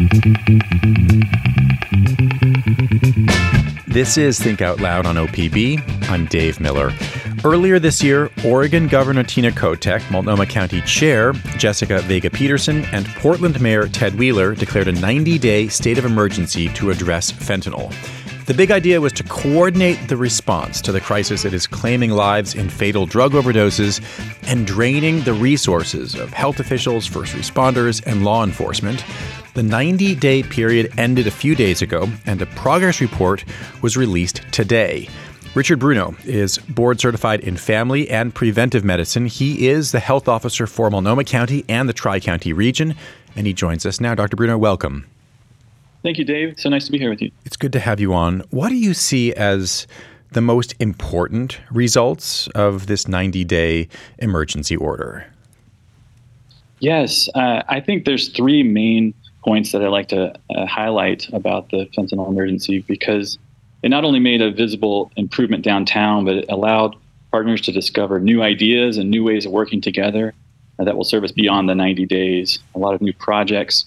This is Think Out Loud on OPB. I'm Dave Miller. Earlier this year, Oregon Governor Tina Kotek, Multnomah County Chair Jessica Vega Peterson, and Portland Mayor Ted Wheeler declared a 90-day state of emergency to address fentanyl. The big idea was to coordinate the response to the crisis that is claiming lives in fatal drug overdoses and draining the resources of health officials, first responders, and law enforcement. The 90-day period ended a few days ago, and a progress report was released today. Richard Bruno is board certified in family and preventive medicine. He is the health officer for Multnomah County and the Tri-County region, and he joins us now. Dr. Bruno, welcome. Thank you, Dave. It's so nice to be here with you. It's good to have you on. What do you see as the most important results of this 90-day emergency order? Yes, I think there's three main points that I'd like to highlight about the fentanyl emergency, because it not only made a visible improvement downtown, but it allowed partners to discover new ideas and new ways of working together that will serve us beyond the 90 days. A lot of new projects,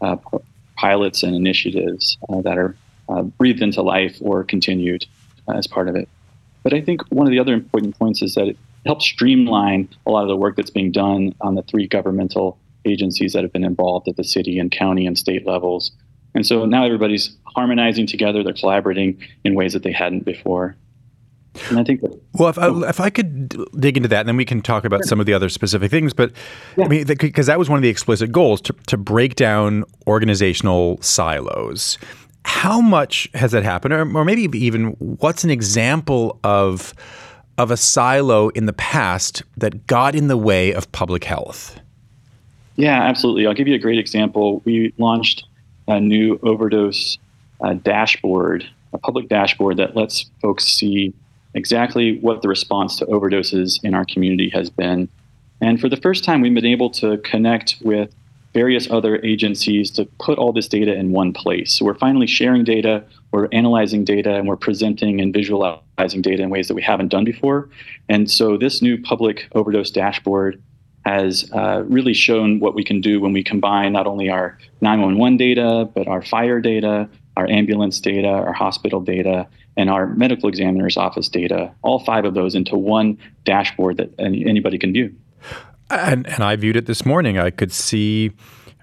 pilots, and initiatives that are breathed into life or continued as part of it. But I think one of the other important points is that it helps streamline a lot of the work that's being done on the three governmental agencies that have been involved at the city and county and state levels. And so now everybody's harmonizing together, they're collaborating in ways that they hadn't before. And I think that, if I could dig into that, and then we can talk about some of the other specific things. But yeah. I mean, because that was one of the explicit goals, to break down organizational silos. How much has that happened, or maybe even what's an example of a silo in the past that got in the way of public health? Yeah, absolutely. I'll give you a great example. We launched a new overdose dashboard, a public dashboard that lets folks see exactly what the response to overdoses in our community has been. And for the first time, we've been able to connect with various other agencies to put all this data in one place. So we're finally sharing data, we're analyzing data, and we're presenting and visualizing data in ways that we haven't done before. And so this new public overdose dashboard has really shown what we can do when we combine not only our 911 data, but our fire data, our ambulance data, our hospital data, and our medical examiner's office data, all five of those into one dashboard that anybody can view. And I viewed it this morning. I could see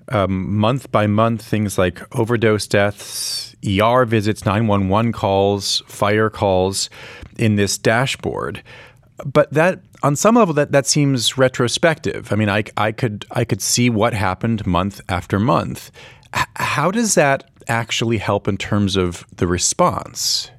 month by month things like overdose deaths, ER visits, 911 calls, fire calls in this dashboard. But that, on some level, that seems retrospective. I mean, I could see what happened month after month. How does that actually help in terms of the response?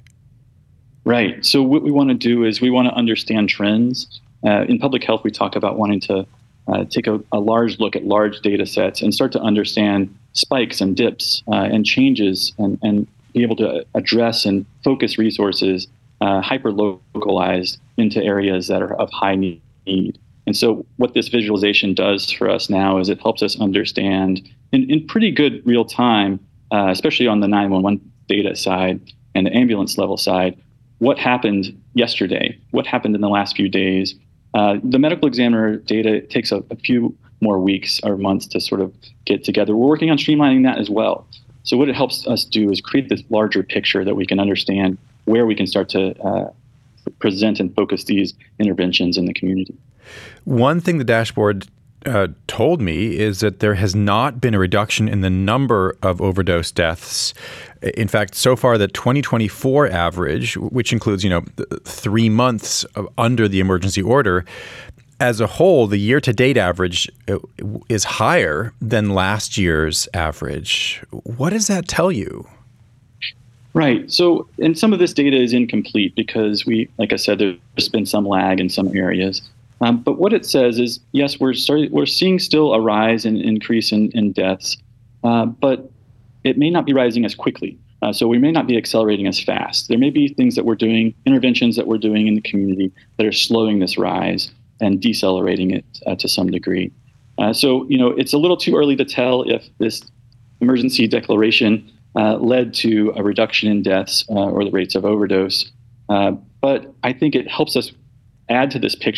Right. So what we want to do is we want to understand trends. In public health, we talk about wanting to take a large look at large data sets and start to understand spikes and dips and changes and be able to address and focus resources hyper-localized into areas that are of high need. And so what this visualization does for us now is it helps us understand in pretty good real time, especially on the 911 data side and the ambulance level side, what happened yesterday, what happened in the last few days. The medical examiner data takes a few more weeks or months to sort of get together. We're working on streamlining that as well. So what it helps us do is create this larger picture that we can understand where we can start to present and focus these interventions in the community. One thing the dashboard told me is that there has not been a reduction in the number of overdose deaths. In fact, so far the 2024 average, which includes 3 months under the emergency order, as a whole, the year-to-date average is higher than last year's average. What does that tell you? Right. So, and some of this data is incomplete because like I said, there's been some lag in some areas. But what it says is, yes, we're seeing still a rise and increase in deaths, but it may not be rising as quickly. So we may not be accelerating as fast. There may be things that we're doing, interventions that we're doing in the community that are slowing this rise and decelerating it to some degree. So, it's a little too early to tell if this emergency declaration led to a reduction in deaths or the rates of overdose. But I think it helps us add to this picture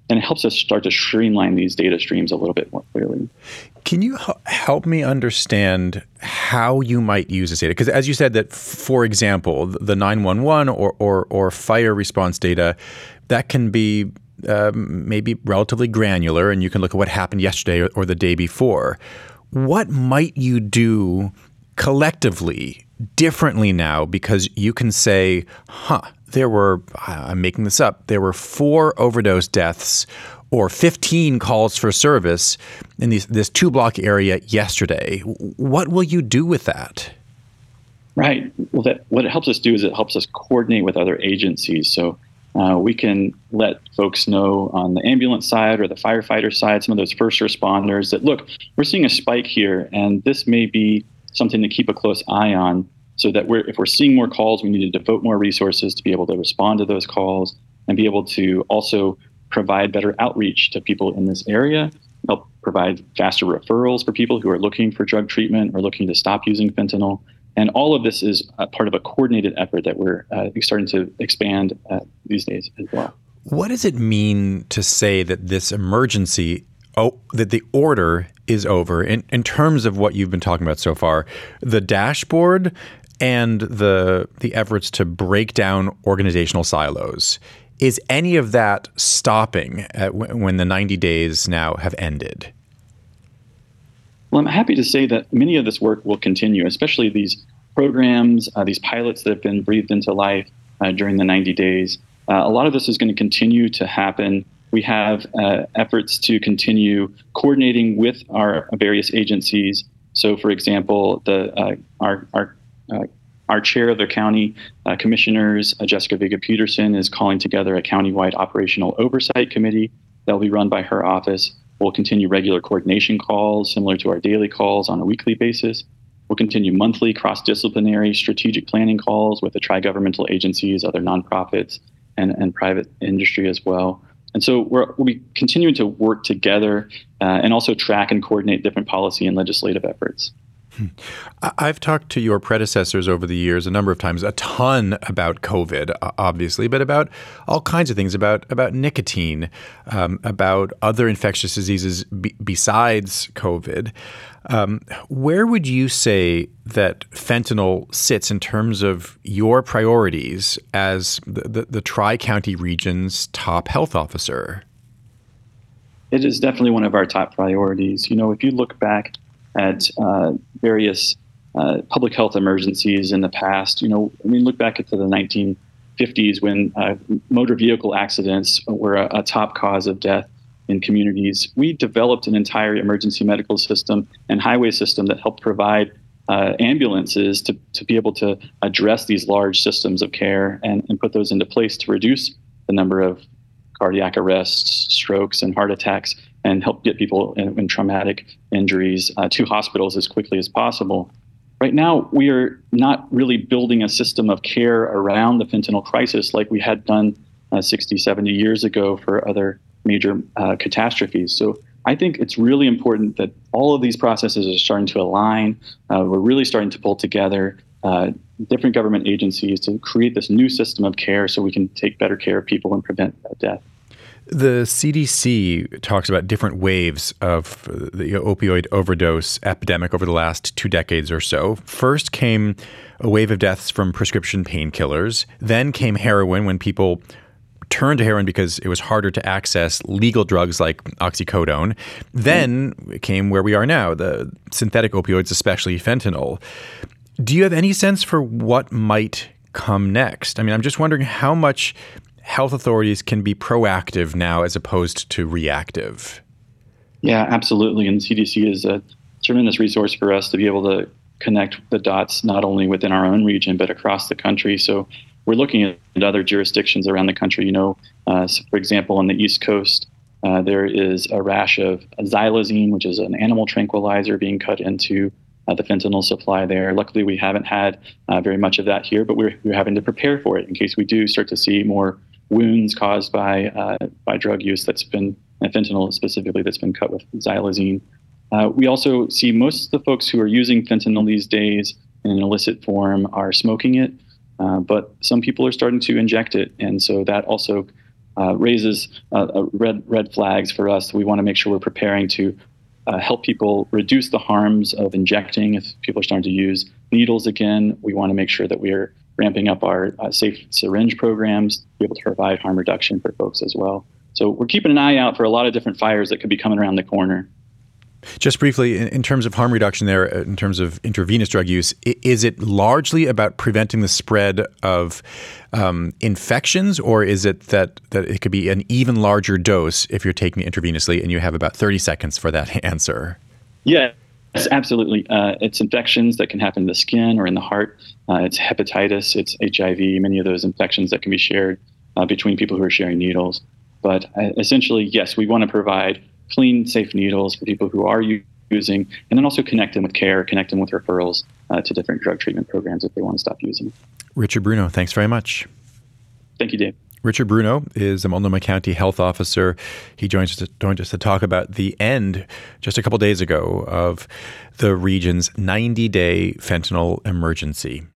and it helps us start to streamline these data streams a little bit more clearly. Can you help me understand how you might use this data? Because as you said that, for example, the 911 or fire response data, that can be maybe relatively granular, and you can look at what happened yesterday or the day before. What might you do collectively differently now? Because you can say, there were, I'm making this up, there were 4 overdose deaths or 15 calls for service in this 2-block area yesterday. What will you do with that? Right. Well, what it helps us do is it helps us coordinate with other agencies. So we can let folks know on the ambulance side or the firefighter side, some of those first responders, that, look, we're seeing a spike here, and this may be something to keep a close eye on, so that if we're seeing more calls, we need to devote more resources to be able to respond to those calls and be able to also provide better outreach to people in this area, help provide faster referrals for people who are looking for drug treatment or looking to stop using fentanyl. And all of this is part of a coordinated effort that we're starting to expand these days as well. What does it mean to say that this emergency, that the order is over in terms of what you've been talking about so far, the dashboard and the efforts to break down organizational silos? Is any of that stopping when the 90 days now have ended? Well, I'm happy to say that many of this work will continue, especially these programs, these pilots that have been breathed into life during the 90 days. A lot of this is going to continue to happen. We have efforts to continue coordinating with our various agencies. So, for example, our chair of the county commissioners, Jessica Vega Peterson, is calling together a countywide operational oversight committee that will be run by her office. We'll continue regular coordination calls similar to our daily calls on a weekly basis. We'll continue monthly cross-disciplinary strategic planning calls with the tri-governmental agencies, other nonprofits, and private industry as well. And so we'll be continuing to work together and also track and coordinate different policy and legislative efforts. I've talked to your predecessors over the years a number of times, a ton about COVID, obviously, but about all kinds of things, about nicotine, about other infectious diseases besides COVID. Where would you say that fentanyl sits in terms of your priorities as the Tri-County region's top health officer? It is definitely one of our top priorities. You know, if you look back at various public health emergencies in the past, look back into the 1950s when motor vehicle accidents were a top cause of death in communities. We developed an entire emergency medical system and highway system that helped provide ambulances to be able to address these large systems of care and put those into place to reduce the number of cardiac arrests, strokes, and heart attacks, and help get people in traumatic injuries to hospitals as quickly as possible. Right now, we are not really building a system of care around the fentanyl crisis like we had done 60, 70 years ago for other major catastrophes. So I think it's really important that all of these processes are starting to align. We're really starting to pull together different government agencies to create this new system of care so we can take better care of people and prevent death. The CDC talks about different waves of the opioid overdose epidemic over the last 2 decades or so. First came a wave of deaths from prescription painkillers. Then came heroin, when people turned to heroin because it was harder to access legal drugs like oxycodone. Then came where we are now, the synthetic opioids, especially fentanyl. Do you have any sense for what might come next? I mean, I'm just wondering how much health authorities can be proactive now as opposed to reactive. Yeah, absolutely. And CDC is a tremendous resource for us to be able to connect the dots not only within our own region, but across the country. So we're looking at other jurisdictions around the country. So for example, on the East Coast, there is a rash of xylazine, which is an animal tranquilizer, being cut into the fentanyl supply there. Luckily, we haven't had very much of that here, but we're having to prepare for it in case we do start to see more wounds caused by drug use that's been, and fentanyl specifically, that's been cut with xylazine. We also see most of the folks who are using fentanyl these days in an illicit form are smoking it, but some people are starting to inject it. And so that also raises red flags for us. We want to make sure we're preparing to help people reduce the harms of injecting if people are starting to use needles again. We want to make sure that we're ramping up our safe syringe programs to be able to provide harm reduction for folks as well. So we're keeping an eye out for a lot of different fires that could be coming around the corner. Just briefly, in terms of harm reduction there, in terms of intravenous drug use, is it largely about preventing the spread of infections, or is it that it could be an even larger dose if you're taking it intravenously, and you have about 30 seconds for that answer? Yes, absolutely. It's infections that can happen in the skin or in the heart. It's hepatitis, it's HIV, many of those infections that can be shared between people who are sharing needles. But essentially, yes, we want to provide clean, safe needles for people who are using, and then also connect them with care, connect them with referrals to different drug treatment programs if they want to stop using. Richard Bruno, thanks very much. Thank you, Dave. Richard Bruno is a Multnomah County health officer. He joined us to talk about the end, just a couple days ago, of the region's 90-day fentanyl emergency.